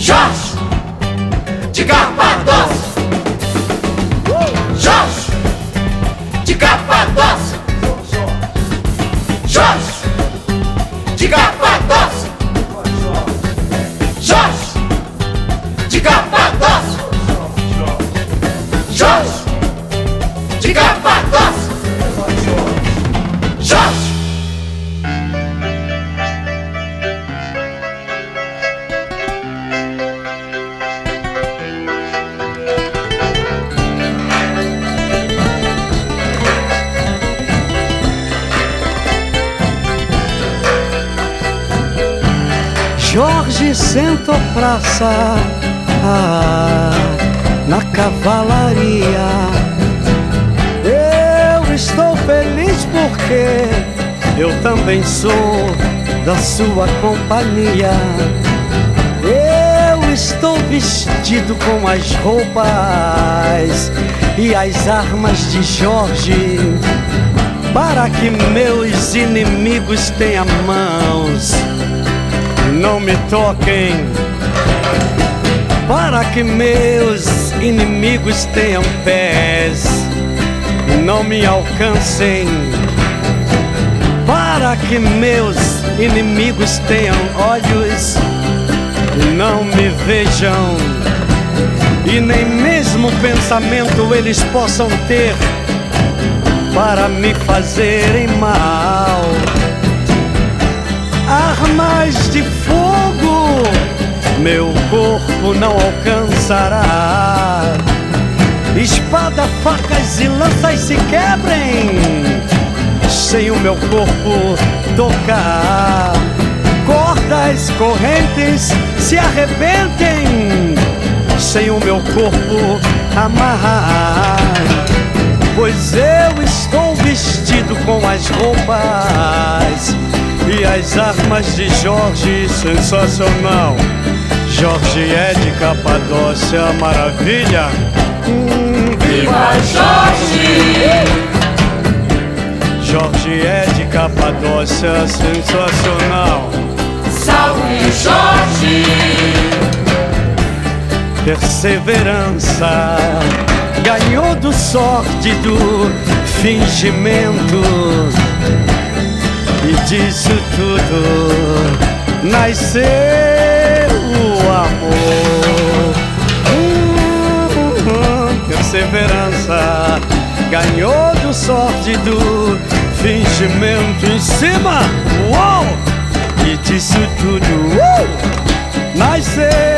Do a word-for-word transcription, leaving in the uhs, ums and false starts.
Jorge de Capadócia, Jorge de Capadócia, Jorge de Capadócia, Jorge de Capadócia, Jorge de Capadócia, Jorge. Jorge sentou praça ah, na cavalaria. Eu estou feliz porque eu também sou da sua companhia. Eu estou vestido com as roupas e as armas de Jorge, para que meus inimigos tenham mãos, não me toquem, para que meus inimigos tenham pés, não me alcancem, para que meus inimigos tenham olhos, não me vejam, e nem mesmo pensamento eles possam ter para me fazerem mal. Armas de fogo meu corpo não alcançará. Espada, facas e lanças se quebrem sem o meu corpo tocar. Cordas, correntes se arrebentem sem o meu corpo amarrar. Pois eu estou vestido com as roupas e as armas de Jorge, sensacional. Jorge é de Capadócia, maravilha. Hum, Viva Jorge! Jorge é de Capadócia, sensacional. Salve Jorge! Perseverança ganhou do sórdido fingimento, e disso tudo nasceu o amor. Hum, perseverança ganhou do sórdido fingimento em cima, uou! E disso tudo uh, nasceu